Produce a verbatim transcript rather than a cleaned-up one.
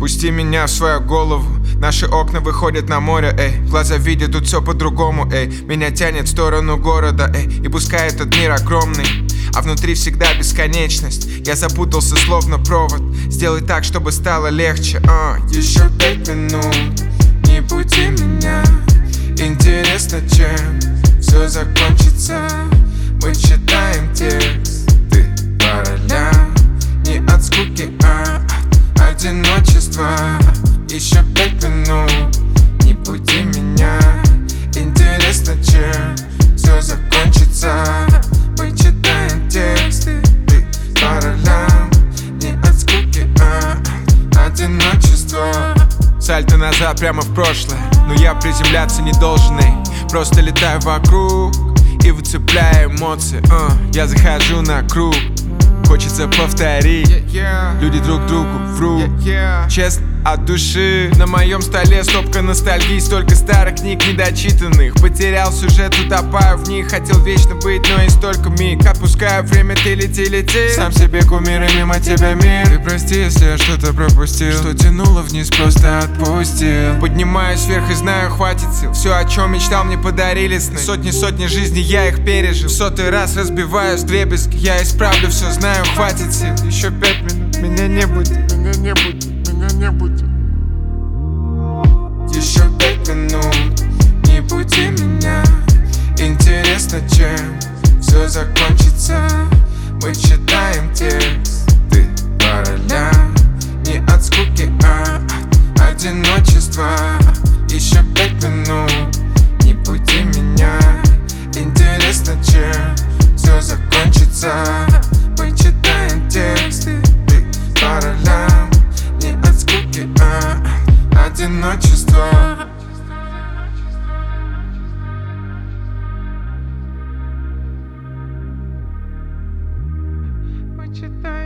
Пусти меня в свою голову. Наши окна выходят на море, эй. Глаза видят тут все по-другому, эй. Меня тянет в сторону города, эй. И пускай этот мир огромный, а внутри всегда бесконечность. Я запутался словно провод. Сделай так, чтобы стало легче, а. Еще пять минут, не буди меня. Интересно, чем все закончится. Мы читаем текст, ты по ролям. Не от скуки, а от одиночества. Еще пять минут, не буди меня. Интересно, чем все закончится. Мы читаем тексты, ты по ролям. Не от скуки, а от одиночества. Сальто назад прямо в прошлое, но я приземляться не должен, эй. Просто летаю вокруг и выцепляю эмоции, uh. Я захожу на круг, хочется повторить. Люди друг другу врут, честно, от души. На моем столе стопка ностальгии, столько старых книг недочитанных. Потерял сюжет, утопаю в них. Хотел вечно быть, но и столько миг. Отпускаю время, ты лети, лети. Сам себе кумир и мимо тебя мир. Ты прости, если я что-то пропустил. Что тянуло вниз, просто отпустил. Поднимаюсь вверх и знаю, хватит сил. Все, о чем мечтал, мне подарили сны. Сотни-сотни жизней я их пережил. В сотый раз разбиваюсь вдребезги. Я исправлю все, знаю, хватит сил. Еще пять минут, меня не будет, меня не будет. Не будь. Еще пять минут, не буди меня. Интересно, чем все закончится. Мы читаем текст, ты по ролям. Не от скуки, а от одиночества. Еще пять минут, не буди меня. Интересно, чем все закончится. Мы читаем тексты, ты по ролям. Не от скуки, а одиночество. Мы читаем